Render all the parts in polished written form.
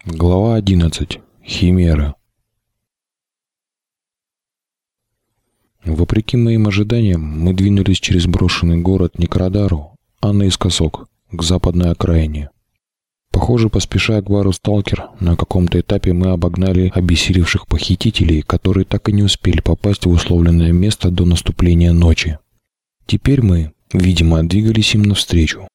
Глава 11. Химера. Вопреки моим ожиданиям, мы двинулись через брошенный город не к радару, а наискосок, к западной окраине. Похоже, поспешая к бару «Сталкер», на каком-то этапе мы обогнали обессилевших похитителей, которые так и не успели попасть в условленное место до наступления ночи. Теперь мы, видимо, двигались им навстречу.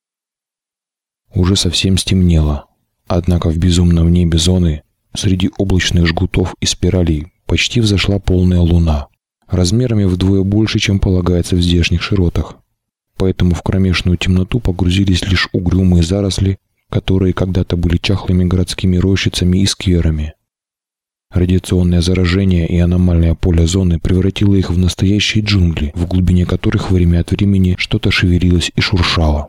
Уже совсем стемнело. Однако в безумном небе зоны, среди облачных жгутов и спиралей, почти взошла полная луна, размерами вдвое больше, чем полагается в здешних широтах. Поэтому в кромешную темноту погрузились лишь угрюмые заросли, которые когда-то были чахлыми городскими рощицами и скверами. Радиационное заражение и аномальное поле зоны превратило их в настоящие джунгли, в глубине которых время от времени что-то шевелилось и шуршало.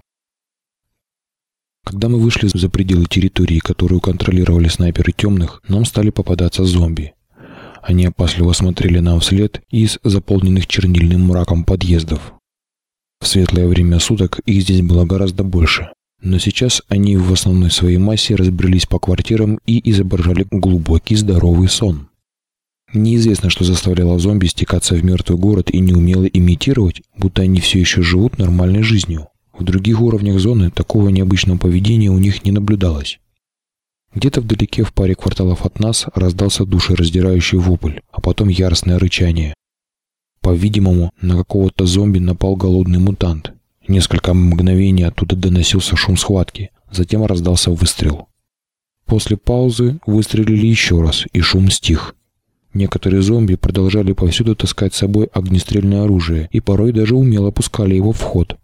Когда мы вышли за пределы территории, которую контролировали снайперы темных, нам стали попадаться зомби. Они опасливо смотрели нам вслед из заполненных чернильным мраком подъездов. В светлое время суток их здесь было гораздо больше, но сейчас они в основной своей массе разбрелись по квартирам и изображали глубокий здоровый сон. Неизвестно, что заставляло зомби стекаться в мертвый город и неумело имитировать, будто они все еще живут нормальной жизнью. В других уровнях зоны такого необычного поведения у них не наблюдалось. Где-то вдалеке в паре кварталов от нас раздался душераздирающий вопль, а потом яростное рычание. По-видимому, на какого-то зомби напал голодный мутант. Несколько мгновений оттуда доносился шум схватки, затем раздался выстрел. После паузы выстрелили еще раз, и шум стих. Некоторые зомби продолжали повсюду таскать с собой огнестрельное оружие и порой даже умело пускали его в ход.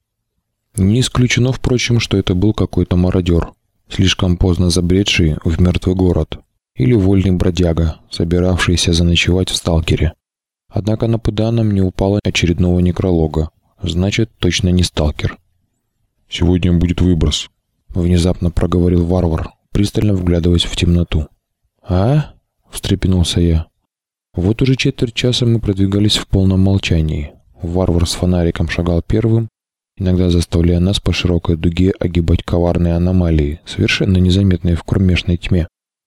Не исключено, впрочем, что это был какой-то мародер, слишком поздно забредший в мертвый город, или вольный бродяга, собиравшийся заночевать в «Сталкере». Однако на ПДА нам не упало очередного некролога, значит, точно не «Сталкер». «Сегодня будет выброс», — внезапно проговорил варвар, пристально вглядываясь в темноту. «А?» — встрепенулся я. Вот уже четверть часа мы продвигались в полном молчании. Варвар с фонариком шагал первым, иногда заставляя нас по широкой дуге огибать коварные аномалии, совершенно незаметные в кромешной тьме.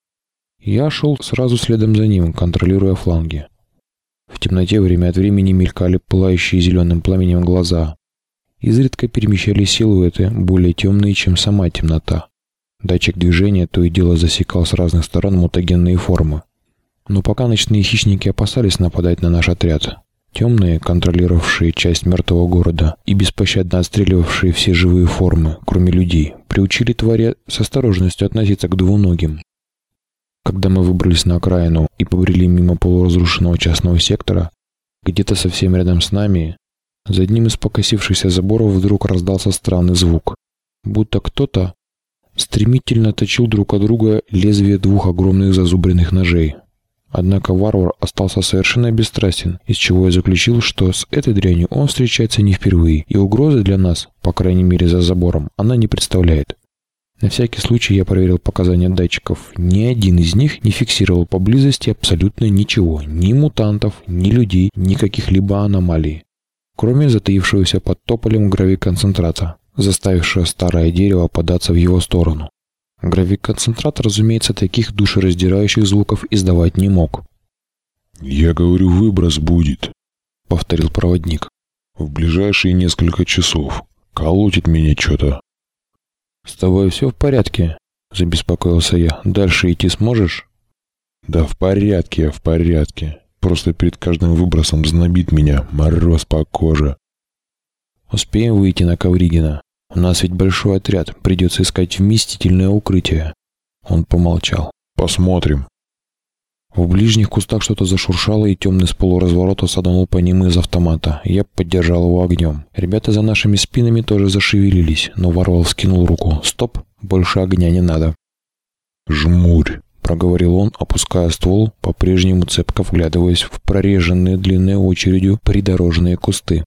Я шел сразу следом за ним, контролируя фланги. В темноте время от времени мелькали пылающие зеленым пламенем глаза. Изредка перемещались силуэты, более темные, чем сама темнота. Датчик движения то и дело засекал с разных сторон мутагенные формы. Но пока ночные хищники опасались нападать на наш отряд, темные, контролировавшие часть мертвого города и беспощадно отстреливавшие все живые формы, кроме людей, приучили твари с осторожностью относиться к двуногим. Когда мы выбрались на окраину и побрели мимо полуразрушенного частного сектора, где-то совсем рядом с нами, за одним из покосившихся заборов вдруг раздался странный звук, будто кто-то стремительно точил друг от друга лезвия двух огромных зазубренных ножей. Однако варвар остался совершенно бесстрастен, из чего я заключил, что с этой дрянью он встречается не впервые, и угрозы для нас, по крайней мере за забором, она не представляет. На всякий случай я проверил показания датчиков. Ни один из них не фиксировал поблизости абсолютно ничего, ни мутантов, ни людей, ни каких-либо аномалий, кроме затаившегося под тополем гравиконцентрата, заставившего старое дерево податься в его сторону. Гравиконцентрат, разумеется, таких душераздирающих звуков издавать не мог. «Я говорю, выброс будет», — повторил проводник. «В ближайшие несколько часов. Колотит меня что-то». «С тобой все в порядке?» — забеспокоился я. «Дальше идти сможешь?» «Да в порядке, я в порядке. Просто перед каждым выбросом знобит меня, мороз по коже». «Успеем выйти на Ковригина? У нас ведь большой отряд, придется искать вместительное укрытие». Он помолчал. «Посмотрим». В ближних кустах что-то зашуршало, и темный с полуразворота саданул по ним из автомата. Я поддержал его огнем. Ребята за нашими спинами тоже зашевелились, но варвар вскинул руку. «Стоп, больше огня не надо». «Жмурь», — проговорил он, опуская ствол, по-прежнему цепко вглядываясь в прореженные длинной очередью придорожные кусты.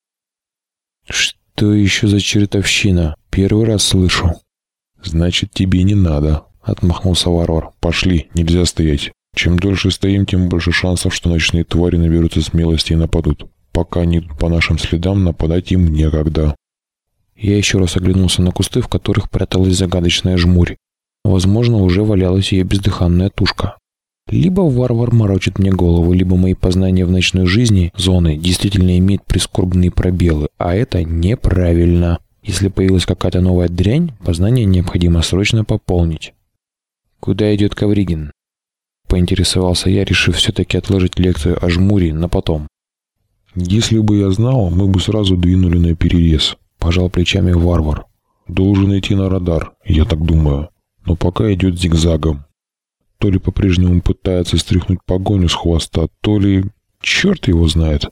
«Что еще за чертовщина? Первый раз слышу». «Значит, тебе не надо», — отмахнулся варвар. «Пошли, нельзя стоять. Чем дольше стоим, тем больше шансов, что ночные твари наберутся смелости и нападут. Пока они идут по нашим следам, нападать им некогда». Я еще раз оглянулся на кусты, в которых пряталась загадочная жмурь. Возможно, уже валялась ее бездыханная тушка. Либо варвар морочит мне голову, либо мои познания в ночной жизни зоны действительно имеют прискорбные пробелы, а это неправильно. Если появилась какая-то новая дрянь, познание необходимо срочно пополнить. «Куда идет Ковригин?» — поинтересовался я, решив все-таки отложить лекцию о жмуре на потом. «Если бы я знал, мы бы сразу двинули на перерез», — пожал плечами варвар. «Должен идти на радар, я так думаю, но пока идет зигзагом. То ли по-прежнему пытается стряхнуть погоню с хвоста, то ли... черт его знает».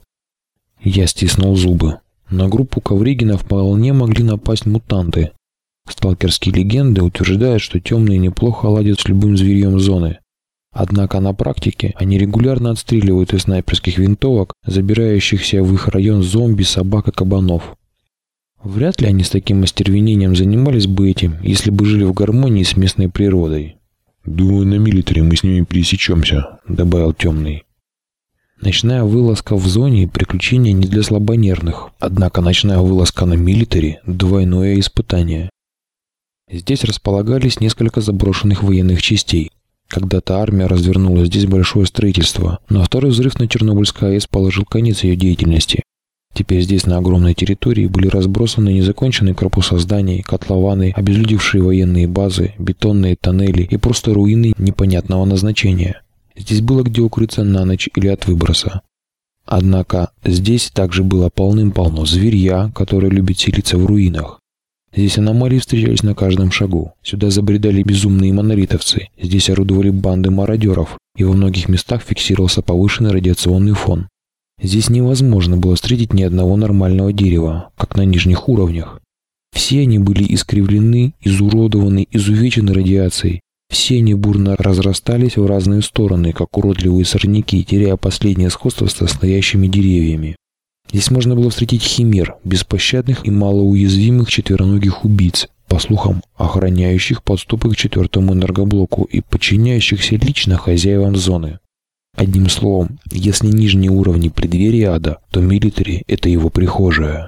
Я стиснул зубы. На группу Ковригина вполне могли напасть мутанты. Сталкерские легенды утверждают, что темные неплохо ладят с любым зверьем зоны. Однако на практике они регулярно отстреливают из снайперских винтовок забирающихся в их район зомби, собак и кабанов. Вряд ли они с таким остервенением занимались бы этим, если бы жили в гармонии с местной природой. «Думаю, на милитаре мы с ними пересечемся», — добавил темный. Ночная вылазка в зоне – приключение не для слабонервных. Однако ночная вылазка на милитаре – двойное испытание. Здесь располагались несколько заброшенных военных частей. Когда-то армия развернула здесь большое строительство, но второй взрыв на Чернобыльской АЭС положил конец ее деятельности. Теперь здесь на огромной территории были разбросаны незаконченные корпуса зданий, котлованы, обезлюдевшие военные базы, бетонные тоннели и просто руины непонятного назначения. Здесь было где укрыться на ночь или от выброса. Однако здесь также было полным-полно зверья, которые любят селиться в руинах. Здесь аномалии встречались на каждом шагу. Сюда забредали безумные монолитовцы, здесь орудовали банды мародеров, и во многих местах фиксировался повышенный радиационный фон. Здесь невозможно было встретить ни одного нормального дерева, как на нижних уровнях. Все они были искривлены, изуродованы, изувечены радиацией. Все они бурно разрастались в разные стороны, как уродливые сорняки, теряя последнее сходство с настоящими деревьями. Здесь можно было встретить химер, беспощадных и малоуязвимых четвероногих убийц, по слухам, охраняющих подступы к 4-му энергоблоку и подчиняющихся лично хозяевам зоны. Одним словом, если нижние уровни преддверия ада, то милитари – это его прихожая.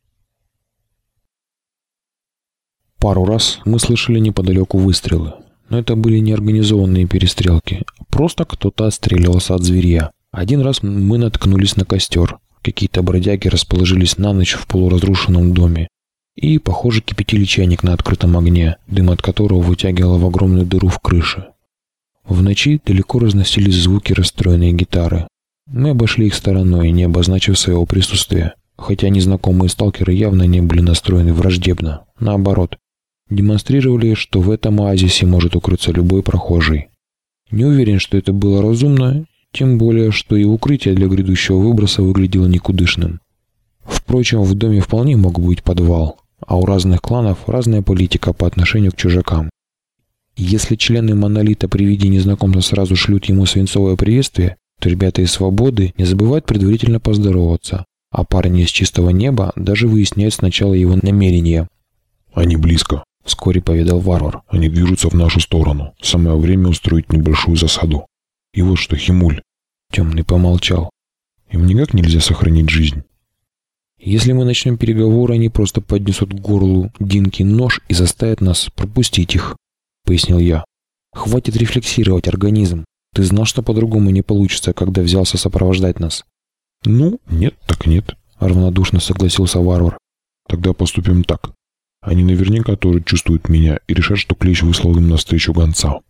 Пару раз мы слышали неподалеку выстрелы. Но это были неорганизованные перестрелки. Просто кто-то отстреливался от зверья. Один раз мы наткнулись на костер. Какие-то бродяги расположились на ночь в полуразрушенном доме. И, похоже, кипятили чайник на открытом огне, дым от которого вытягивало в огромную дыру в крыше. В ночи далеко разносились звуки расстроенной гитары. Мы обошли их стороной, не обозначив своего присутствия. Хотя незнакомые сталкеры явно не были настроены враждебно. Наоборот. Демонстрировали, что в этом оазисе может укрыться любой прохожий. Не уверен, что это было разумно, тем более, что и укрытие для грядущего выброса выглядело никудышным. Впрочем, в доме вполне мог быть подвал, а у разных кланов разная политика по отношению к чужакам. Если члены Монолита при виде незнакомца сразу шлют ему свинцовое приветствие, то ребята из Свободы не забывают предварительно поздороваться, а парни из Чистого Неба даже выясняют сначала его намерения. «Они близко», — вскоре поведал варвар. «Они движутся в нашу сторону. Самое время устроить небольшую засаду. И вот что, Химуль». Темный помолчал. «Им никак нельзя сохранить жизнь». «Если мы начнем переговоры, они просто поднесут к горлу Динки нож и заставят нас пропустить их», — пояснил я. «Хватит рефлексировать, организм. Ты знал, что по-другому не получится, когда взялся сопровождать нас». «Ну, нет, так нет», — равнодушно согласился варвар. «Тогда поступим так. Они наверняка тоже чувствуют меня и решат, что Клещ выслал им навстречу гонца».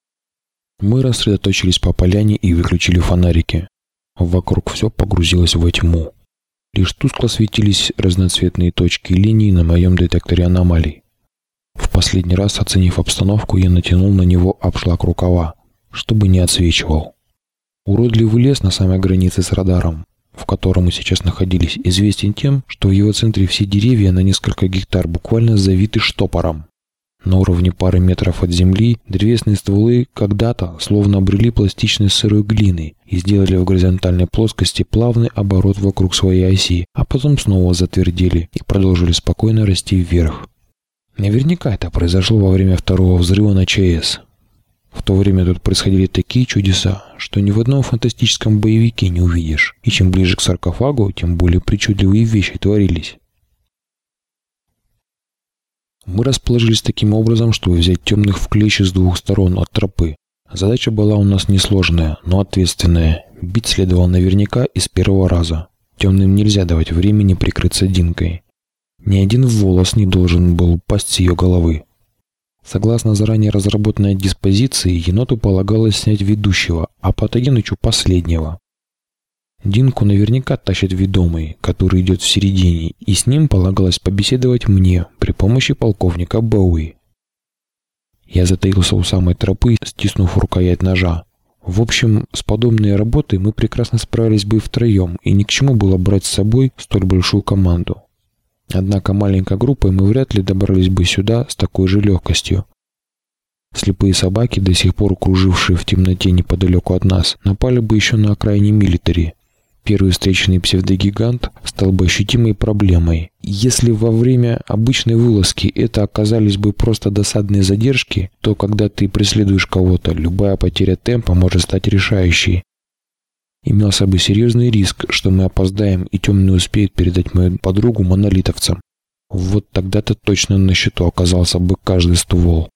Мы рассредоточились по поляне и выключили фонарики. Вокруг все погрузилось во тьму. Лишь тускло светились разноцветные точки и линии на моем детекторе аномалий. В последний раз, оценив обстановку, я натянул на него обшлаг рукава, чтобы не отсвечивал. Уродливый лес на самой границе с радаром, в котором мы сейчас находились, известен тем, что в его центре все деревья на несколько гектар буквально завиты штопором. На уровне пары метров от земли древесные стволы когда-то словно обрели пластичность сырой глины и сделали в горизонтальной плоскости плавный оборот вокруг своей оси, а потом снова затвердели и продолжили спокойно расти вверх. Наверняка это произошло во время второго взрыва на ЧАЭС. В то время тут происходили такие чудеса, что ни в одном фантастическом боевике не увидишь, и чем ближе к саркофагу, тем более причудливые вещи творились. Мы расположились таким образом, чтобы взять темных в клещи с двух сторон от тропы. Задача была у нас несложная, но ответственная. Бить следовало наверняка и с первого раза. Темным нельзя давать времени прикрыться Динкой. Ни один волос не должен был упасть с ее головы. Согласно заранее разработанной диспозиции, еноту полагалось снять ведущего, а Патогенычу последнего. Динку наверняка тащит ведомый, который идет в середине, и с ним полагалось побеседовать мне при помощи полковника Боуи. Я затаился у самой тропы, стиснув рукоять ножа. В общем, с подобной работой мы прекрасно справились бы и втроем, и ни к чему было брать с собой столь большую команду. Однако маленькой группой мы вряд ли добрались бы сюда с такой же легкостью. Слепые собаки, до сих пор кружившие в темноте неподалеку от нас, напали бы еще на окраине милитари. Первый встреченный псевдогигант стал бы ощутимой проблемой. Если во время обычной вылазки это оказались бы просто досадные задержки, то когда ты преследуешь кого-то, любая потеря темпа может стать решающей. Имелся бы серьезный риск, что мы опоздаем и темный успеет передать мою подругу монолитовцам. Вот тогда-то точно на счету оказался бы каждый ствол.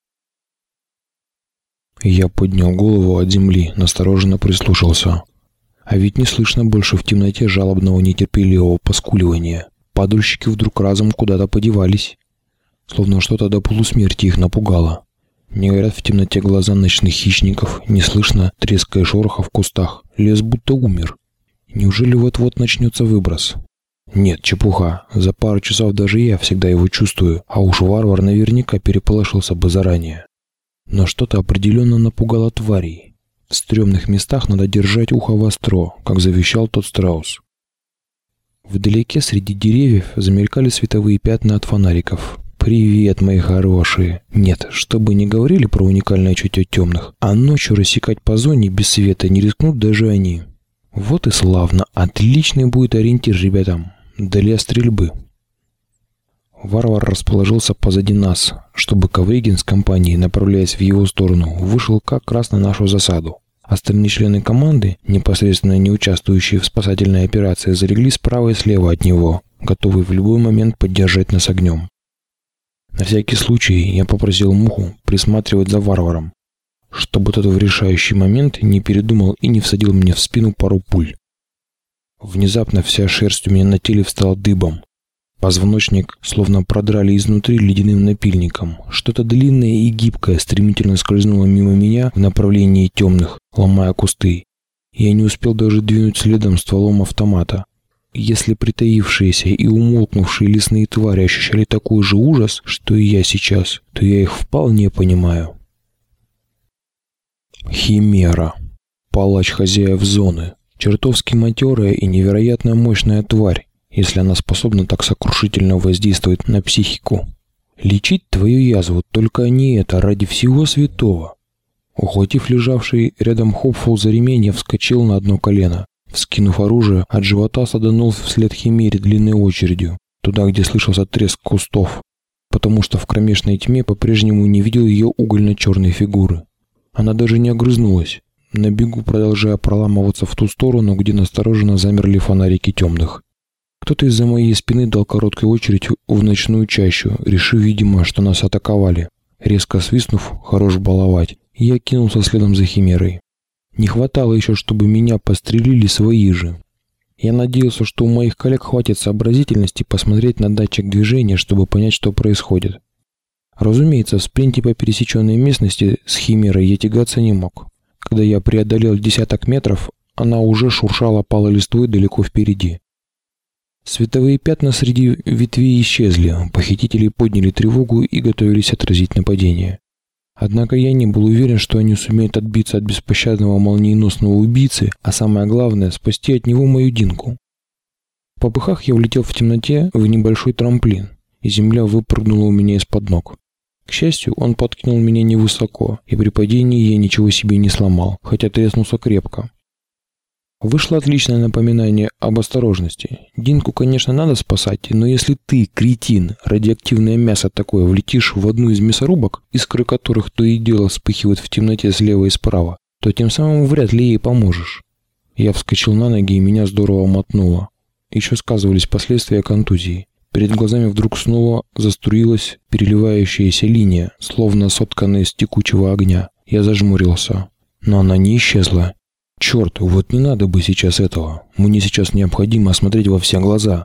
Я поднял голову от земли, настороженно прислушался. А ведь не слышно больше в темноте жалобного нетерпеливого поскуливания. Падальщики вдруг разом куда-то подевались. Словно что-то до полусмерти их напугало. Не горят в темноте глаза ночных хищников, не слышно треска и шороха в кустах. Лес будто умер. Неужели вот-вот начнется выброс? Нет, чепуха. За пару часов даже я всегда его чувствую, а уж варвар наверняка переполошился бы заранее. Но что-то определенно напугало тварей. В стрёмных местах надо держать ухо востро, как завещал тот страус. Вдалеке среди деревьев замелькали световые пятна от фонариков. «Привет, мои хорошие!» Нет, что бы ни говорили про уникальное чутье темных, а ночью рассекать по зоне без света не рискнут даже они. Вот и славно, отличный будет ориентир ребятам, для стрельбы. Варвар расположился позади нас, чтобы Ковригин с компанией, направляясь в его сторону, вышел как раз на нашу засаду. Остальные члены команды, непосредственно не участвующие в спасательной операции, залегли справа и слева от него, готовые в любой момент поддержать нас огнем. На всякий случай я попросил Муху присматривать за варваром, чтобы тот в решающий момент не передумал и не всадил мне в спину пару пуль. Внезапно вся шерсть у меня на теле встала дыбом. Позвоночник словно продрали изнутри ледяным напильником. Что-то длинное и гибкое стремительно скользнуло мимо меня в направлении темных, ломая кусты. Я не успел даже двинуть следом стволом автомата. Если притаившиеся и умолкнувшие лесные твари ощущали такой же ужас, что и я сейчас, то я их вполне понимаю. Химера. Палач хозяев зоны. Чертовски матерая и невероятно мощная тварь, если она способна так сокрушительно воздействовать на психику. Лечить твою язву только не это, ради всего святого. Ухватив лежавший рядом Хопфул за ремень, я вскочил на одно колено. Вскинув оружие, от живота саданул вслед химере длинной очередью, туда, где слышался треск кустов, потому что в кромешной тьме по-прежнему не видел ее угольно-черной фигуры. Она даже не огрызнулась, на бегу продолжая проламываться в ту сторону, где настороженно замерли фонарики темных. Кто-то из-за моей спины дал короткую очередь в ночную чащу, решив, видимо, что нас атаковали. Резко свистнув, хорош баловать, я кинулся следом за химерой. Не хватало еще, чтобы меня пострелили свои же. Я надеялся, что у моих коллег хватит сообразительности посмотреть на датчик движения, чтобы понять, что происходит. Разумеется, в спринте по пересеченной местности с химерой я тягаться не мог. Когда я преодолел десяток метров, она уже шуршала палой листвой далеко впереди. Световые пятна среди ветвей исчезли, похитители подняли тревогу и готовились отразить нападение. Однако я не был уверен, что они сумеют отбиться от беспощадного молниеносного убийцы, а самое главное – спасти от него мою Динку. В попыхах я влетел в темноте в небольшой трамплин, и земля выпрыгнула у меня из-под ног. К счастью, он подкинул меня невысоко, и при падении я ничего себе не сломал, хотя треснулся крепко. Вышло отличное напоминание об осторожности. Динку, конечно, надо спасать, но если ты, кретин, радиоактивное мясо такое, влетишь в одну из мясорубок, искры которых то и дело вспыхивают в темноте слева и справа, то тем самым вряд ли ей поможешь. Я вскочил на ноги, и меня здорово мотнуло. Еще сказывались последствия контузии. Перед глазами вдруг снова заструилась переливающаяся линия, словно сотканная из текучего огня. Я зажмурился. Но она не исчезла. Черт, вот не надо бы сейчас этого. Мне сейчас необходимо осмотреть во все глаза.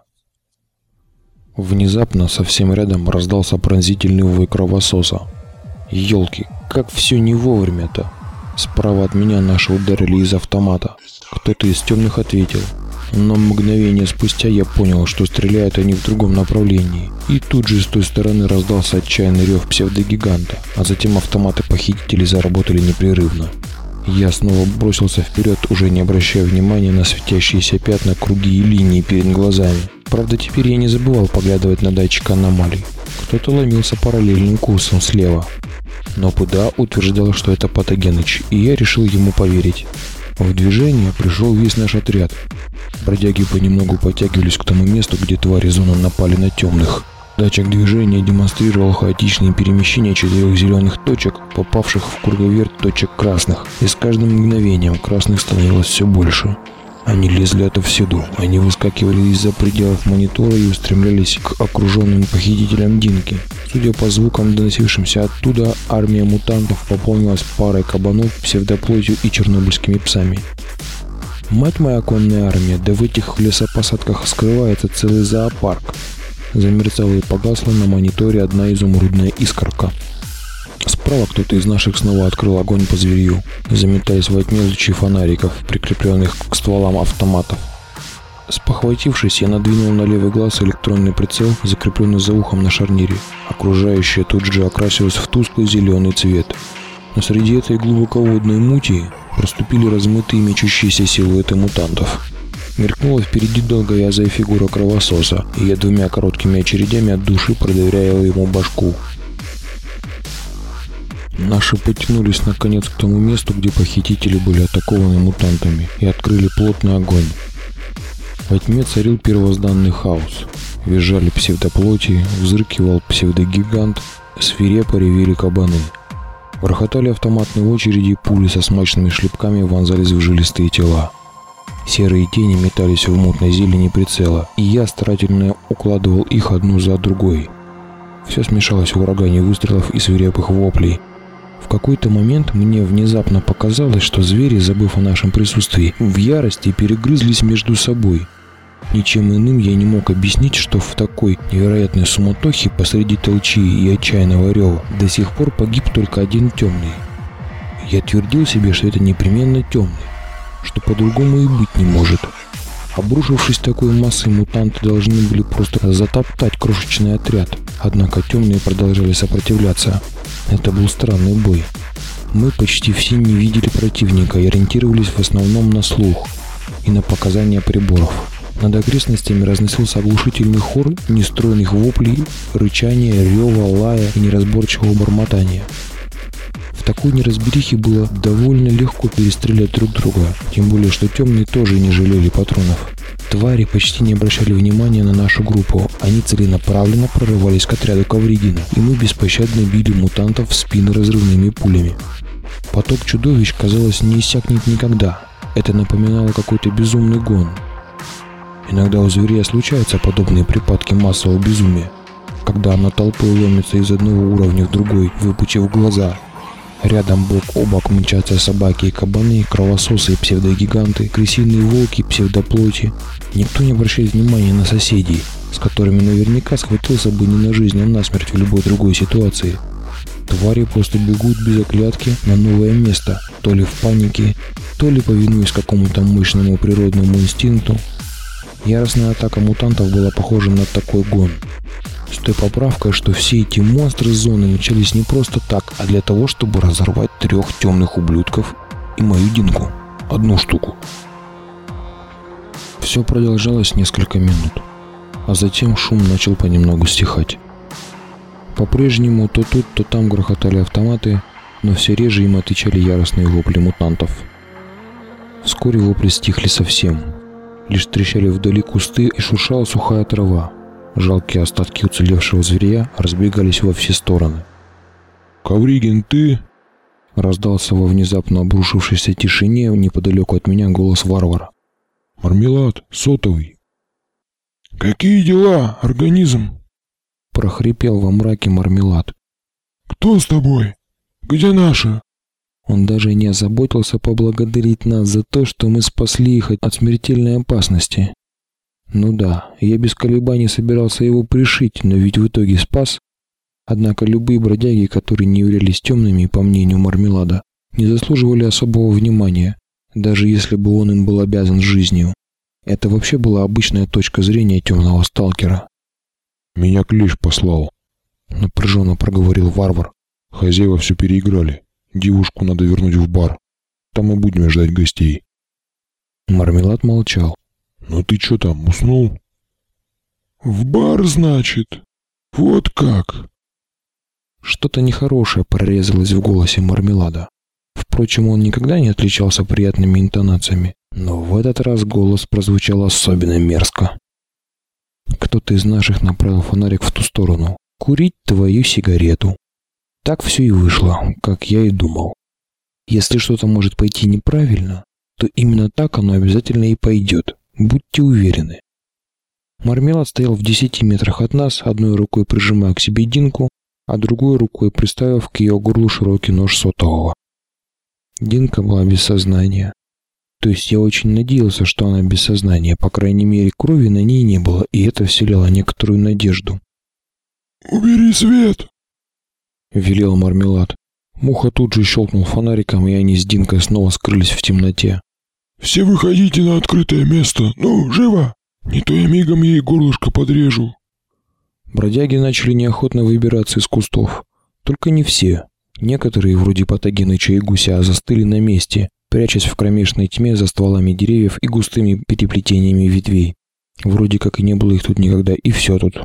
Внезапно совсем рядом раздался пронзительный вой кровососа. Ёлки, как все не вовремя-то. Справа от меня наши ударили из автомата. Кто-то из темных ответил. Но мгновение спустя я понял, что стреляют они в другом направлении. И тут же с той стороны раздался отчаянный рев псевдогиганта, а затем автоматы похитителей заработали непрерывно. Я снова бросился вперед, уже не обращая внимания на светящиеся пятна, круги и линии перед глазами. Правда, теперь я не забывал поглядывать на датчик аномалий. Кто-то ломился параллельным курсом слева. Но ПДА утверждал, что это Патогеныч, и я решил ему поверить. В движение пришел весь наш отряд. Бродяги понемногу подтягивались к тому месту, где твари зоны напали на темных. Датчик движения демонстрировал хаотичные перемещения 4 зеленых точек, попавших в круговерть точек красных, и с каждым мгновением красных становилось все больше. Они лезли отовсюду, они выскакивали из-за пределов монитора и устремлялись к окруженным похитителям Динки. Судя по звукам, доносившимся оттуда, армия мутантов пополнилась парой кабанов, псевдоплотью и чернобыльскими псами. Мать моя конная армия, да в этих лесопосадках скрывается целый зоопарк. Замерцала и погасла на мониторе одна изумрудная искорка. Справа кто-то из наших снова открыл огонь по зверью, заметаясь во тьме лучи фонариков, прикрепленных к стволам автоматов. Спохватившись, я надвинул на левый глаз электронный прицел, закрепленный за ухом на шарнире. Окружающее тут же окрасилось в тусклый зеленый цвет. Но среди этой глубоководной мути проступили размытые мечущиеся силуэты мутантов. Мелькнула впереди долговязая фигура кровососа, и я 2 короткими очередями от души продырявил ему башку. Наши потянулись наконец к тому месту, где похитители были атакованы мутантами, и открыли плотный огонь. Во тьме царил первозданный хаос. Визжали псевдоплоти, взрыкивал псевдогигант, свирепо ревели кабаны. Грохотали автоматные очереди, и пули со смачными шлепками вонзались в жилистые тела. Серые тени метались в мутной зелени прицела, и я старательно укладывал их одну за другой. Все смешалось в урагане выстрелов и свирепых воплей. В какой-то момент мне внезапно показалось, что звери, забыв о нашем присутствии, в ярости перегрызлись между собой. Ничем иным я не мог объяснить, что в такой невероятной суматохе посреди толчи и отчаянного рева до сих пор погиб только один темный. Я твердил себе, что это непременно темный, что по-другому и быть не может. Обрушившись такой массой, мутанты должны были просто затоптать крошечный отряд. Однако темные продолжали сопротивляться. Это был странный бой. Мы почти все не видели противника и ориентировались в основном на слух и на показания приборов. Над окрестностями разносился оглушительный хор нестройных воплей, рычания, рева, лая и неразборчивого бормотания. В такой неразберихе было довольно легко перестрелять друг друга, тем более, что темные тоже не жалели патронов. Твари почти не обращали внимания на нашу группу, они целенаправленно прорывались к отряду Ковригина, и мы беспощадно били мутантов в спины разрывными пулями. Поток чудовищ, казалось, не иссякнет никогда. Это напоминало какой-то безумный гон. Иногда у зверя случаются подобные припадки массового безумия, когда она толпой ломится из одного уровня в другой, выпучив глаза. Рядом бок о бок мчатся собаки и кабаны, кровососы и псевдогиганты, крысиные волки и псевдоплоти. Никто не обращает внимания на соседей, с которыми наверняка схватился бы не на жизнь, а на смерть в любой другой ситуации. Твари просто бегут без оглядки на новое место, то ли в панике, то ли повинуясь какому-то мощному природному инстинкту. Яростная атака мутантов была похожа на такой гон. С той поправкой, что все эти монстры зоны начались не просто так, а для того, чтобы разорвать 3 темных ублюдков и мою Динку. Одну штуку. Все продолжалось несколько минут, а затем шум начал понемногу стихать. По-прежнему то тут, то там грохотали автоматы, но все реже им отвечали яростные вопли мутантов. Вскоре вопли стихли совсем. Лишь трещали вдали кусты и шуршала сухая трава. Жалкие остатки уцелевшего зверя разбегались во все стороны. «Ковригин, ты?» Раздался во внезапно обрушившейся тишине неподалеку от меня голос варвара. «Мармелад, сотовый!» «Какие дела, организм?» прохрипел во мраке Мармелад. «Кто с тобой? Где наши?» Он даже не озаботился поблагодарить нас за то, что мы спасли их от смертельной опасности. Ну да, я без колебаний собирался его пришить, но ведь в итоге спас. Однако любые бродяги, которые не являлись темными, по мнению Мармелада, не заслуживали особого внимания, даже если бы он им был обязан жизнью. Это вообще была обычная точка зрения темного сталкера. «Меня Клещ послал», — напряженно проговорил варвар. «Хозяева все переиграли. Девушку надо вернуть в бар. Там и будем ждать гостей». Мармелад молчал. «Ну ты что там, уснул?» «В бар, значит? Вот как?» Что-то нехорошее прорезалось в голосе Мармелада. Впрочем, он никогда не отличался приятными интонациями, но в этот раз голос прозвучал особенно мерзко. Кто-то из наших направил фонарик в ту сторону. «Курить твою сигарету». Так все и вышло, как я и думал. Если что-то может пойти неправильно, то именно так оно обязательно и пойдет. Будьте уверены. Мармелад стоял в 10 метрах от нас, одной рукой прижимая к себе Динку, а другой рукой приставив к ее горлу широкий нож сотового. Динка была без сознания. То есть я очень надеялся, что она без сознания, по крайней мере, крови на ней не было, и это вселяло некоторую надежду. «Убери свет!» — велел Мармелад. Муха тут же щелкнул фонариком, и они с Динкой снова скрылись в темноте. «Все выходите на открытое место! Ну, живо! Не то я мигом ей горлышко подрежу!» Бродяги начали неохотно выбираться из кустов. Только не все. Некоторые, вроде Патогеныча и Гуся, застыли на месте, прячась в кромешной тьме за стволами деревьев и густыми переплетениями ветвей. Вроде как и не было их тут никогда, и все тут.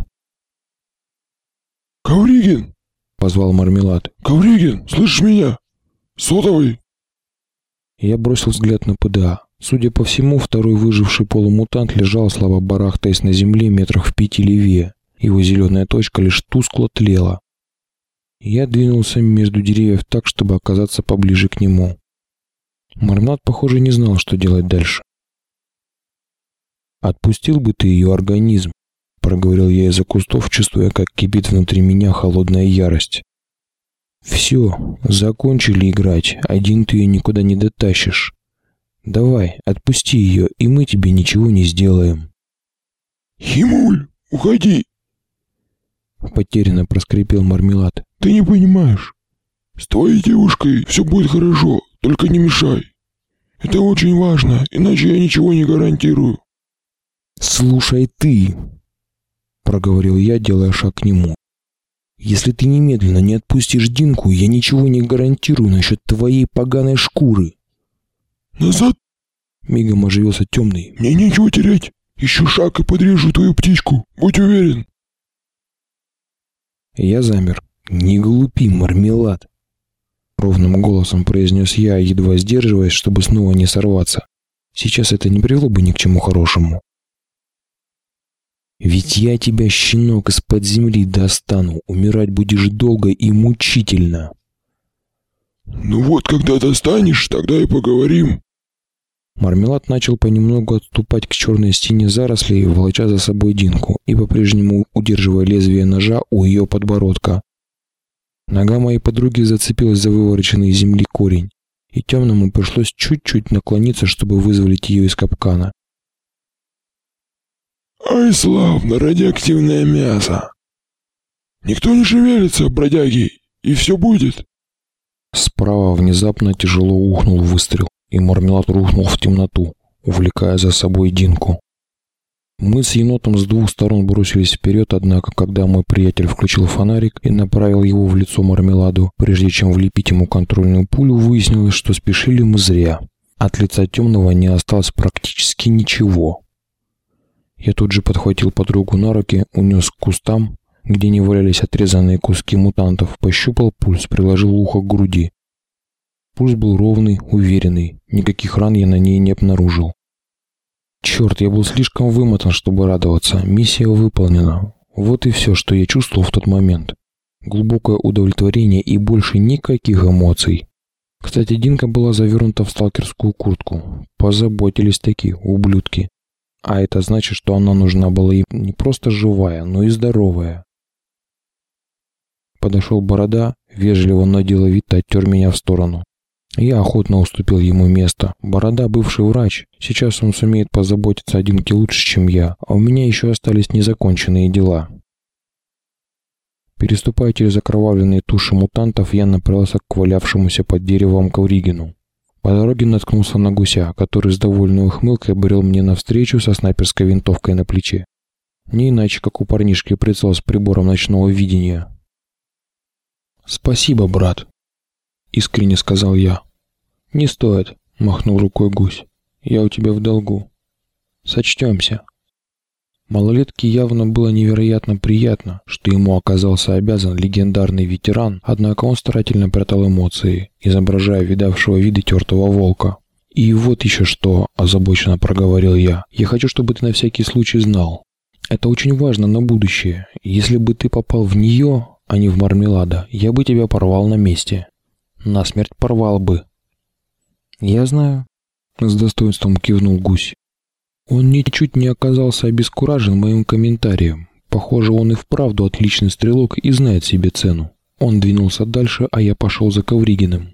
«Ковригин!» — позвал Мармелад. «Ковригин, слышишь меня? Сотовый!» Я бросил взгляд на ПДА. Судя по всему, второй выживший полумутант лежал, слабо барахтаясь на земле метрах в 5 левее. Его зеленая точка лишь тускло тлела. Я двинулся между деревьев так, чтобы оказаться поближе к нему. Мармелад, похоже, не знал, что делать дальше. «Отпустил бы ты ее организм», — проговорил я из-за кустов, чувствуя, как кипит внутри меня холодная ярость. «Все, закончили играть, один ты ее никуда не дотащишь. Давай, отпусти ее, и мы тебе ничего не сделаем». «Химуль, уходи!» — потерянно проскрипел Мармелад. «Ты не понимаешь. С твоей девушкой все будет хорошо, только не мешай. Это очень важно, иначе я ничего не гарантирую». «Слушай ты!» — проговорил я, делая шаг к нему. «Если ты немедленно не отпустишь Динку, я ничего не гарантирую насчет твоей поганой шкуры». «Назад!» — мигом оживился темный. «Мне нечего терять. Еще шаг и подрежу твою птичку, будь уверен». Я замер. «Не глупи, Мармелад!» — ровным голосом произнес я, едва сдерживаясь, чтобы снова не сорваться. Сейчас это не привело бы ни к чему хорошему. «Ведь я тебя, щенок, из-под земли достану. Умирать будешь долго и мучительно». «Ну вот, когда достанешь, тогда и поговорим». Мармелад начал понемногу отступать к черной стене зарослей, волоча за собой Динку и по-прежнему удерживая лезвие ножа у ее подбородка. Нога моей подруги зацепилась за вывороченный из земли корень, и темному пришлось чуть-чуть наклониться, чтобы вызволить ее из капкана. «Ай, славно, радиоактивное мясо! Никто не шевелится, бродяги, и все будет!» Справа внезапно тяжело ухнул выстрел, и Мармелад рухнул в темноту, увлекая за собой Динку. Мы с енотом с двух сторон бросились вперед, однако, когда мой приятель включил фонарик и направил его в лицо Мармеладу, прежде чем влепить ему контрольную пулю, выяснилось, что спешили мы зря. От лица темного не осталось практически ничего. Я тут же подхватил подругу на руки, унес к кустам, где не валялись отрезанные куски мутантов, пощупал пульс, приложил ухо к груди. Пульс был ровный, уверенный, никаких ран я на ней не обнаружил. Черт, я был слишком вымотан, чтобы радоваться. Миссия выполнена. Вот и все, что я чувствовал в тот момент. Глубокое удовлетворение и больше никаких эмоций. Кстати, Динка была завернута в сталкерскую куртку. Позаботились такие ублюдки. А это значит, что она нужна была им не просто живая, но и здоровая. Подошел Борода, вежливо, но деловито оттер меня в сторону. Я охотно уступил ему место. Борода бывший врач. Сейчас он сумеет позаботиться о Динке лучше, чем я. А у меня еще остались незаконченные дела. Переступая через окровавленные туши мутантов, я направился к валявшемуся под деревом Ковригину. По дороге наткнулся на гуся, который с довольной ухмылкой брел мне навстречу со снайперской винтовкой на плече. Не иначе, как у парнишки прицел с прибором ночного видения. «Спасибо, брат», — искренне сказал я. «Не стоит», — махнул рукой гусь. «Я у тебя в долгу. Сочтемся». Малолетке явно было невероятно приятно, что ему оказался обязан легендарный ветеран, однако он старательно прятал эмоции, изображая видавшего виды тертого волка. «И вот еще что», – озабоченно проговорил я, – «я хочу, чтобы ты на всякий случай знал. Это очень важно на будущее. Если бы ты попал в нее, а не в Мармелада, я бы тебя порвал на месте. Насмерть порвал бы». «Я знаю», – с достоинством кивнул гусь. Он ничуть не оказался обескуражен моим комментарием. Похоже, он и вправду отличный стрелок и знает себе цену. Он двинулся дальше, а я пошел за Ковригиным.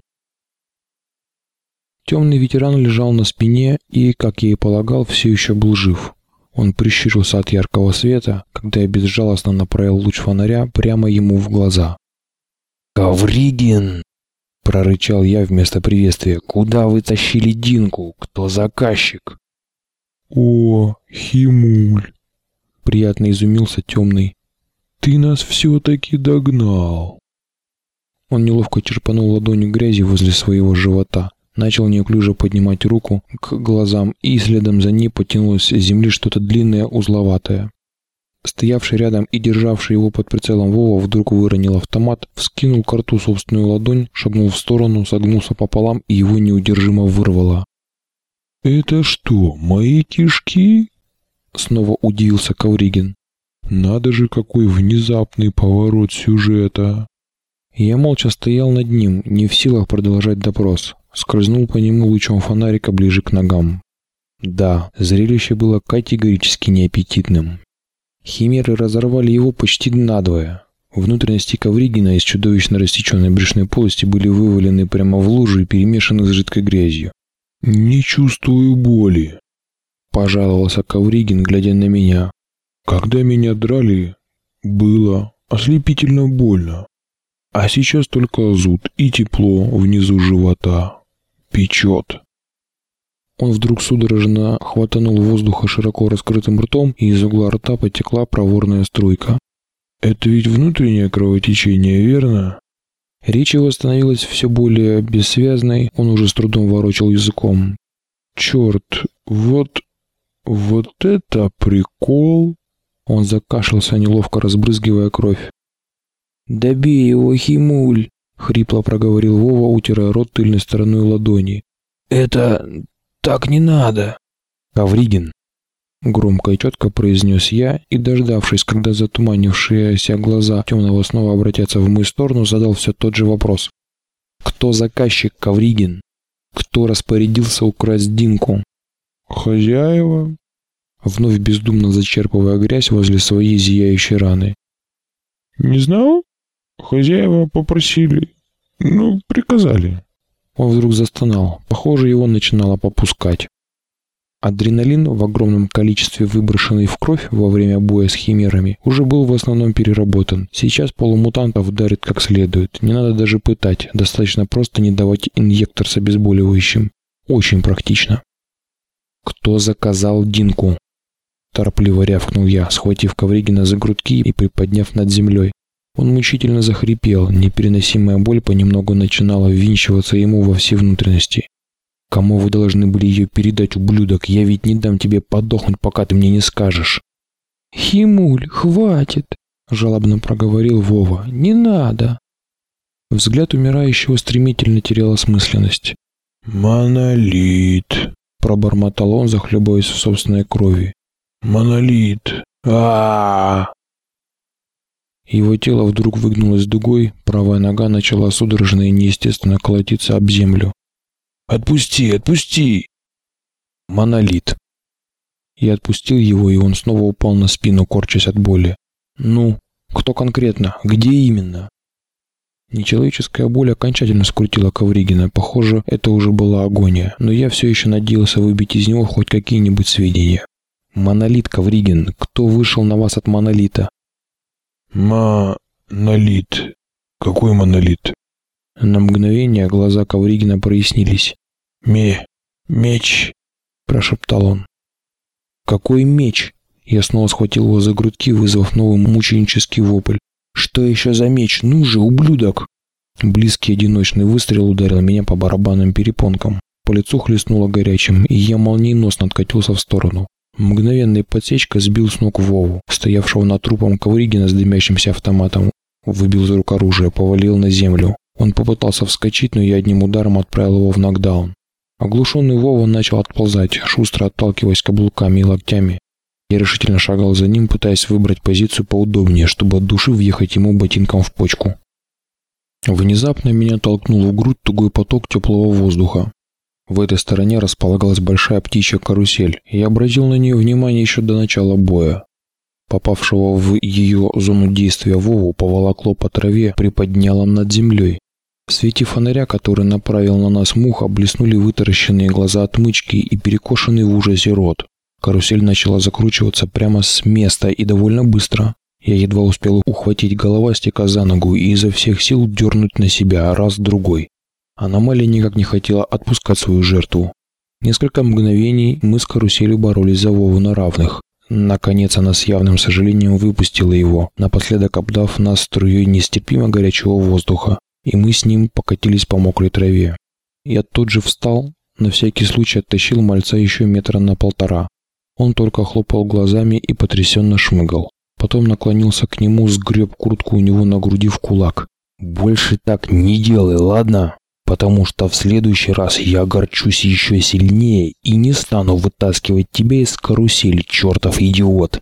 Темный ветеран лежал на спине и, как я и полагал, все еще был жив. Он прищурился от яркого света, когда я безжалостно направил луч фонаря прямо ему в глаза. «Ковригин!» – прорычал я вместо приветствия. «Куда вы тащили Динку? Кто заказчик?» «О, Химуль!» — приятно изумился темный. «Ты нас все-таки догнал!» Он неловко черпанул ладонью грязи возле своего живота, начал неуклюже поднимать руку к глазам, и следом за ней потянулось с земли что-то длинное, узловатое. Стоявший рядом и державший его под прицелом Вова вдруг выронил автомат, вскинул к рту собственную ладонь, шагнул в сторону, согнулся пополам, и его неудержимо вырвало. «Это что, мои кишки?» Снова удивился Ковригин. «Надо же, какой внезапный поворот сюжета!» Я молча стоял над ним, не в силах продолжать допрос. Скользнул по нему лучом фонарика ближе к ногам. Да, зрелище было категорически неаппетитным. Химеры разорвали его почти надвое. Внутренности Ковригина из чудовищно рассеченной брюшной полости были вывалены прямо в лужу и перемешаны с жидкой грязью. «Не чувствую боли», — пожаловался Ковригин, глядя на меня. «Когда меня драли, было ослепительно больно. А сейчас только зуд и тепло внизу живота. Печет». Он вдруг судорожно хватанул воздуха широко раскрытым ртом, и из угла рта потекла проворная струйка. «Это ведь внутреннее кровотечение, верно?» Речь его становилась все более бессвязной, он уже с трудом ворочал языком. «Черт, вот это прикол!» Он закашлялся, неловко разбрызгивая кровь. «Добей его, Химуль!» — хрипло проговорил Вова, утирая рот тыльной стороной ладони. «Это... так не надо!» «Ковригин!» — громко и четко произнес я, и, дождавшись, когда затуманившиеся глаза темного снова обратятся в мою сторону, задал все тот же вопрос. «Кто заказчик, Ковригин? Кто распорядился украсть Динку?» «Хозяева», вновь бездумно зачерпывая грязь возле своей зияющей раны. «Не знал? Хозяева попросили. Приказали». Он вдруг застонал. Похоже, его начинало попускать. Адреналин, в огромном количестве выброшенный в кровь во время боя с химерами, уже был в основном переработан. Сейчас полумутантов дарит как следует. Не надо даже пытать. Достаточно просто не давать инъектор с обезболивающим. Очень практично. «Кто заказал Динку?» Торопливо рявкнул я, схватив Ковригина за грудки и приподняв над землей. Он мучительно захрипел, непереносимая боль понемногу начинала ввинчиваться ему во все внутренности. «Кому вы должны были ее передать, ублюдок? Я ведь не дам тебе подохнуть, пока ты мне не скажешь». «Химуль, хватит!» – жалобно проговорил Вова. «Не надо!» Взгляд умирающего стремительно терял осмысленность. «Монолит!» – пробормотал он, захлебываясь в собственной крови. «Монолит! А-а-а!» Его тело вдруг выгнулось дугой, правая нога начала судорожно и неестественно колотиться об землю. «Отпусти, отпусти!» Монолит. Я отпустил его, и он снова упал на спину, корчась от боли. «Ну, кто конкретно? Где именно?» Нечеловеческая боль окончательно скрутила Ковригина. Похоже, это уже была агония, но я все еще надеялся выбить из него хоть какие-нибудь сведения. «Монолит, Ковригин. Кто вышел на вас от монолита?» «Монолит? Какой монолит?» На мгновение глаза Ковригина прояснились. «Меч», – прошептал он. «Какой меч?» Я снова схватил его за грудки, вызвав новый мученический вопль. «Что еще за меч? Ну же, ублюдок!» Близкий одиночный выстрел ударил меня по барабанным перепонкам. По лицу хлестнуло горячим, и я молниеносно откатился в сторону. Мгновенная подсечка сбил с ног Вову, стоявшего над трупом Ковригина с дымящимся автоматом. Выбил из рук оружие, повалил на землю. Он попытался вскочить, но я одним ударом отправил его в нокдаун. Оглушенный Вова начал отползать, шустро отталкиваясь каблуками и локтями. Я решительно шагал за ним, пытаясь выбрать позицию поудобнее, чтобы от души въехать ему ботинком в почку. Внезапно меня толкнул в грудь тугой поток теплого воздуха. В этой стороне располагалась большая птичья карусель, и я обратил на нее внимание еще до начала боя. Попавшего в ее зону действия Вову поволокло по траве, приподняло над землей. В свете фонаря, который направил на нас Муха, блеснули вытаращенные глаза отмычки и перекошенный в ужасе рот. Карусель начала закручиваться прямо с места и довольно быстро. Я едва успел ухватить головастика за ногу и изо всех сил дернуть на себя раз-другой. Аномалия никак не хотела отпускать свою жертву. Несколько мгновений мы с каруселью боролись за Вову на равных. Наконец она с явным сожалением выпустила его, напоследок обдав нас струей нестерпимо горячего воздуха, и мы с ним покатились по мокрой траве. Я тут же встал, на всякий случай оттащил мальца еще 1,5 метра. Он только хлопал глазами и потрясенно шмыгал. Потом наклонился к нему, сгреб куртку у него на груди в кулак. «Больше так не делай, ладно? Потому что в следующий раз я огорчусь еще сильнее и не стану вытаскивать тебя из карусели, чертов идиот!»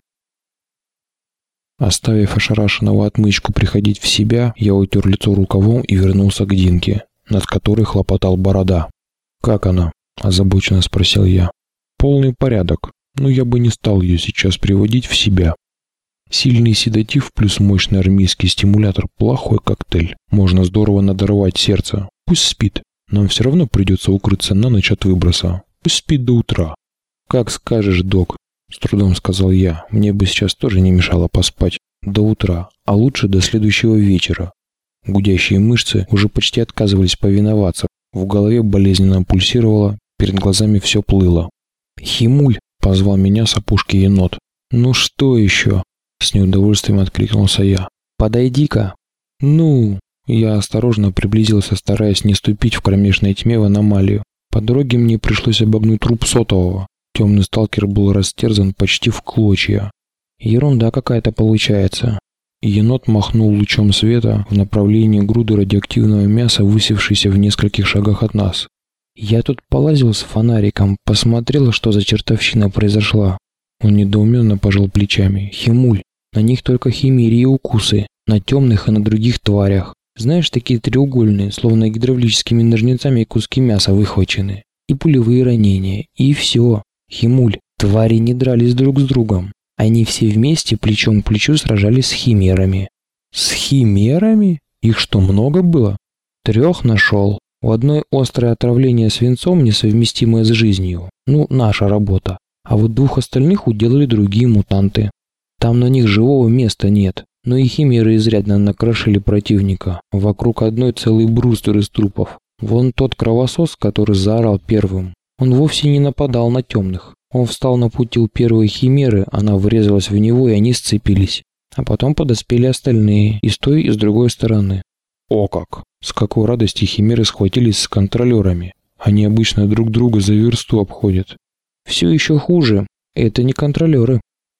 Оставив ошарашенного отмычку приходить в себя, я утер лицо рукавом и вернулся к Динке, над которой хлопотал Борода. «Как она?» – озабоченно спросил я. «Полный порядок, но я бы не стал ее сейчас приводить в себя. Сильный седатив плюс мощный армейский стимулятор – плохой коктейль. Можно здорово надорвать сердце. Пусть спит. Нам все равно придется укрыться на ночь от выброса. Пусть спит до утра». «Как скажешь, док», – с трудом сказал я. «Мне бы сейчас тоже не мешало поспать. До утра, а лучше до следующего вечера». Гудящие мышцы уже почти отказывались повиноваться. В голове болезненно пульсировало, перед глазами все плыло. «Химуль!» – позвал меня с опушки енот. «Ну что еще?» – с неудовольствием откликнулся я. «Подойди-ка!» «Ну!» Я осторожно приблизился, стараясь не ступить в кромешной тьме в аномалию. По дороге мне пришлось обогнуть труп сотового. Темный сталкер был растерзан почти в клочья. «Ерунда какая-то получается». Енот махнул лучом света в направлении груды радиоактивного мяса, высевшейся в нескольких шагах от нас. «Я тут полазил с фонариком, посмотрел, что за чертовщина произошла». Он недоуменно пожал плечами. «Химуль, на них только химерии и укусы, на темных и на других тварях. Знаешь, такие треугольные, словно гидравлическими ножницами куски мяса выхвачены. И пулевые ранения, и все. Химуль, твари не дрались друг с другом. Они все вместе плечом к плечу сражались с химерами». «С химерами? Их что, много было?» «3 нашел. У одной острое отравление свинцом, несовместимое с жизнью. Ну, наша работа. А вот 2 остальных уделали другие мутанты. Там на них живого места нет. Но и химеры изрядно накрошили противника. Вокруг одной целый бруствер из трупов. Вон тот кровосос, который заорал первым. Он вовсе не нападал на темных. Он встал на пути у первой химеры, она врезалась в него, и они сцепились. А потом подоспели остальные, и с той, и с другой стороны. О как! С какой радости химеры схватились с контролерами. Они обычно друг друга за версту обходят. Все еще хуже. Это не контролеры.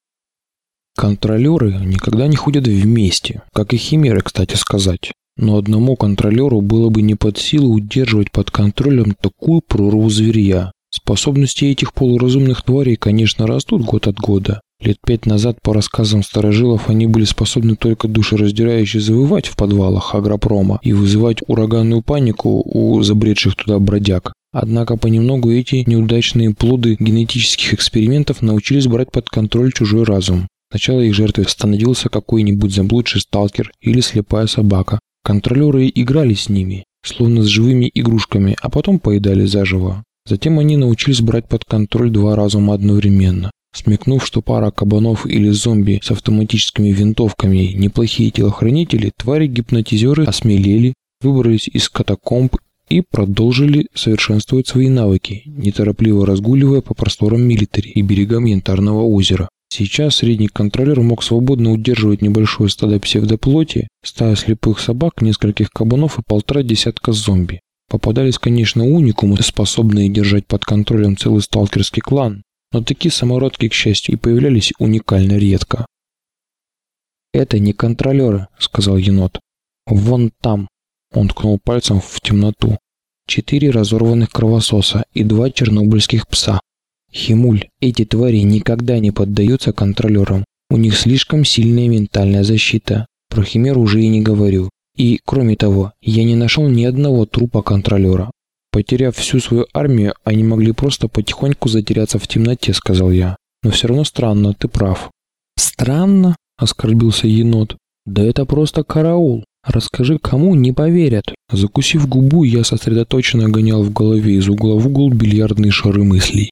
Контролеры никогда не ходят вместе, как и химеры, кстати сказать. Но одному контролеру было бы не под силу удерживать под контролем такую прорву зверья. Способности этих полуразумных тварей, конечно, растут год от года, Лет 5 назад, по рассказам старожилов, они были способны только душераздирающе завывать в подвалах агропрома и вызывать ураганную панику у забредших туда бродяг. Однако понемногу эти неудачные плоды генетических экспериментов научились брать под контроль чужой разум. Сначала их жертвой становился какой-нибудь заблудший сталкер или слепая собака. Контролеры играли с ними, словно с живыми игрушками, а потом поедали заживо. Затем они научились брать под контроль два разума одновременно. Смекнув, что пара кабанов или зомби с автоматическими винтовками – неплохие телохранители, твари-гипнотизеры осмелели, выбрались из катакомб и продолжили совершенствовать свои навыки, неторопливо разгуливая по просторам милитари и берегам Янтарного озера. Сейчас средний контролер мог свободно удерживать небольшое стадо псевдоплоти, стаю слепых собак, нескольких кабанов и 1,5 десятка зомби. Попадались, конечно, уникумы, способные держать под контролем целый сталкерский клан, но такие самородки, к счастью, и появлялись уникально редко. «Это не контролеры», — сказал енот. «Вон там», — он ткнул пальцем в темноту, 4 разорванных кровососа и 2 чернобыльских пса. Химуль, эти твари никогда не поддаются контролерам. У них слишком сильная ментальная защита. Про химер уже и не говорю. И, кроме того, я не нашел ни одного трупа контролера. Потеряв всю свою армию, они могли просто потихоньку затеряться в темноте, сказал я. Но все равно странно, ты прав. Странно? Оскорбился енот. Да это просто караул. Расскажи, кому не поверят. Закусив губу, я сосредоточенно гонял в голове из угла в угол бильярдные шары мыслей.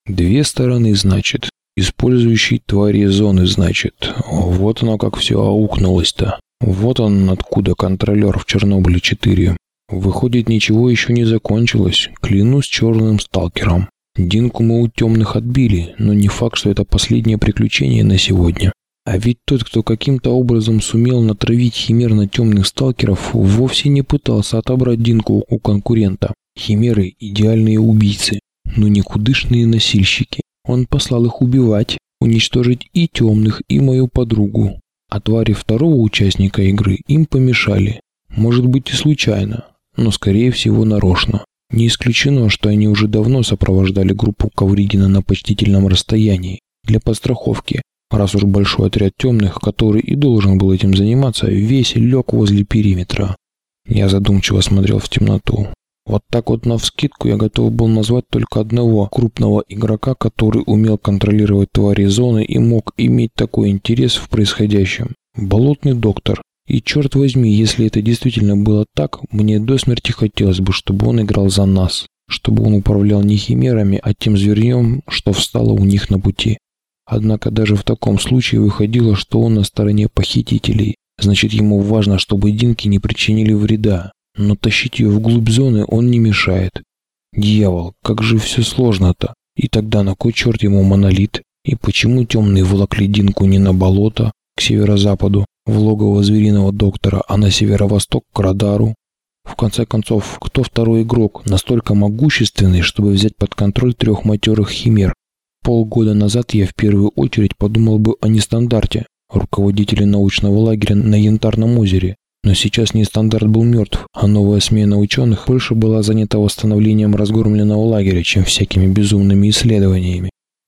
2 стороны, значит. Использующий твари зоны, значит. Вот оно как все аукнулось-то. Вот он откуда контролер в Чернобыле-4. Выходит, ничего еще не закончилось. Клянусь черным сталкером. Динку мы у темных отбили, но не факт, что это последнее приключение на сегодня. А ведь тот, кто каким-то образом сумел натравить химер на темных сталкеров, вовсе не пытался отобрать Динку у конкурента. Химеры – идеальные убийцы, но никудышные носильщики. Он послал их убивать, уничтожить и темных, и мою подругу. А твари второго участника игры им помешали. Может быть и случайно, но скорее всего нарочно. Не исключено, что они уже давно сопровождали группу Ковригина на почтительном расстоянии, для подстраховки, раз уж большой отряд темных, который и должен был этим заниматься, весь лег возле периметра. Я задумчиво смотрел в темноту. Вот так вот навскидку я готов был назвать только одного крупного игрока, который умел контролировать твари зоны и мог иметь такой интерес в происходящем. Болотный доктор. И черт возьми, если это действительно было так, мне до смерти хотелось бы, чтобы он играл за нас. Чтобы он управлял не химерами, а тем зверьем, что встало у них на пути. Однако даже в таком случае выходило, что он на стороне похитителей. Значит, ему важно, чтобы Динке не причинили вреда. Но тащить ее вглубь зоны он не мешает. Дьявол, как же все сложно-то. И тогда на кой черт ему монолит? И почему темные волокли Динку не на болото, к северо-западу, в логово звериного доктора, а на северо-восток к радару? В конце концов, кто второй игрок, настолько могущественный, чтобы взять под контроль 3 матерых химер? Полгода назад я в первую очередь подумал бы о нестандарте, руководителе научного лагеря на Янтарном озере. Но сейчас нестандарт был мертв, а новая смена ученых больше была занята восстановлением разгромленного лагеря, чем всякими безумными исследованиями.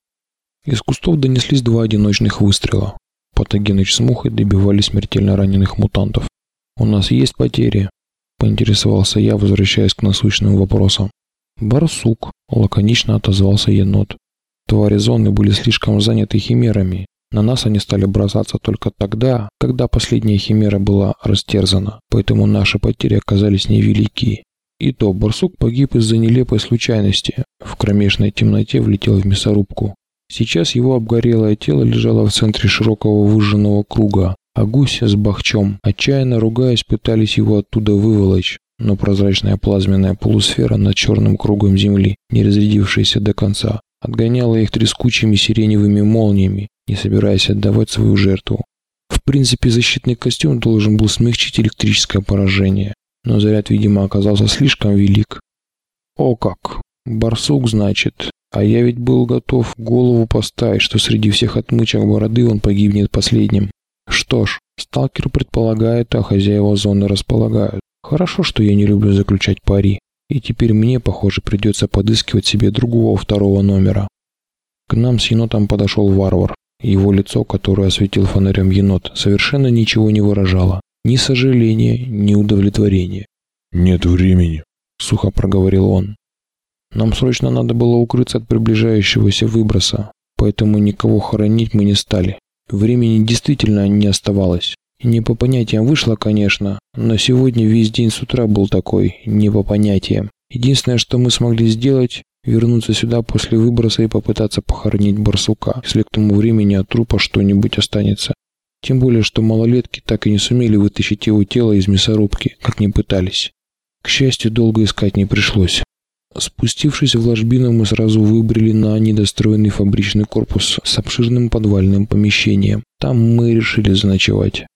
Из кустов донеслись 2 одиночных выстрела. Патогеныч с Мухой добивали смертельно раненых мутантов. «У нас есть потери?» – поинтересовался я, возвращаясь к насущным вопросам. «Барсук», – лаконично отозвался енот. Твари зоны были слишком заняты химерами. На нас они стали бросаться только тогда, когда последняя химера была растерзана, поэтому наши потери оказались невелики. И то барсук погиб из-за нелепой случайности. В кромешной темноте влетел в мясорубку. Сейчас его обгорелое тело лежало в центре широкого выжженного круга, а гусь с бахчом, отчаянно ругаясь, пытались его оттуда выволочь. Но прозрачная плазменная полусфера над черным кругом земли, не разрядившаяся до конца, отгоняла их трескучими сиреневыми молниями, не собираясь отдавать свою жертву. В принципе, защитный костюм должен был смягчить электрическое поражение, но заряд, видимо, оказался слишком велик. О как! Барсук, значит. А я ведь был готов голову поставить, что среди всех отмычек бороды он погибнет последним. Что ж, сталкер предполагает, а хозяева зоны располагают. Хорошо, что я не люблю заключать пари. И теперь мне, похоже, придется подыскивать себе другого 2-го номера. К нам с енотом подошел варвар. Его лицо, которое осветил фонарем енот, совершенно ничего не выражало. Ни сожаления, ни удовлетворения. «Нет времени», — сухо проговорил он. «Нам срочно надо было укрыться от приближающегося выброса, поэтому никого хоронить мы не стали. Времени действительно не оставалось. Не по понятиям вышло, конечно, но сегодня весь день с утра был такой, не по понятиям. Единственное, что мы смогли сделать, вернуться сюда после выброса и попытаться похоронить барсука, если к тому времени от трупа что-нибудь останется. Тем более, что малолетки так и не сумели вытащить его тело из мясорубки, как ни пытались. К счастью, долго искать не пришлось. Спустившись в ложбину, мы сразу выбрали на недостроенный фабричный корпус с обширным подвальным помещением. Там мы решили заночевать.